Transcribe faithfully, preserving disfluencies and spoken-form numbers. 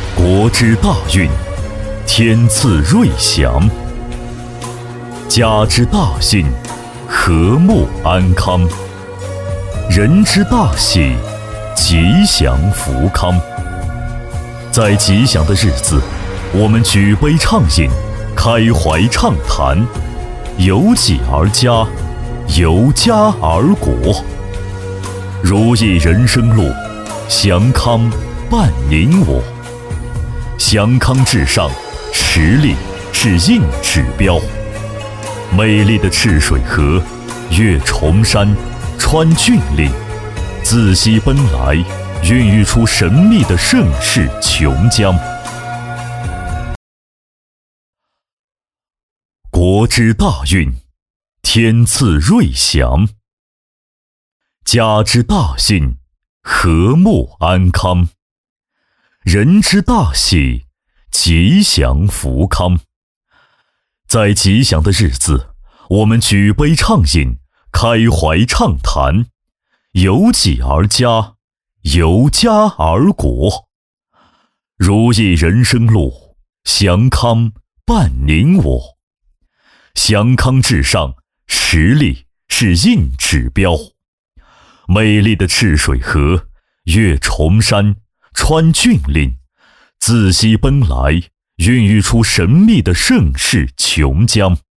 国之大运，天赐瑞祥；家之大幸，和睦安康；人之大喜，吉祥福康。在吉祥的日子，我们举杯畅饮，开怀畅谈，由己而家，由家而国。如意人生路，祥康伴您我。祥康至上，实力是硬指标。美丽的赤水河，越崇山，穿峻岭，自西奔来，孕育出神秘的盛世琼浆。国之大运，天赐瑞祥；家之大幸，和睦安康；人之大喜，吉祥福康。在吉祥的日子，我们举杯畅饮，开怀畅谈，由己而家，由家而国。如意人生路，祥康伴您我。祥康至上，实力是硬指标。美丽的赤水河，越崇山，穿峻岭，自西奔来，孕育出神秘的盛世琼浆。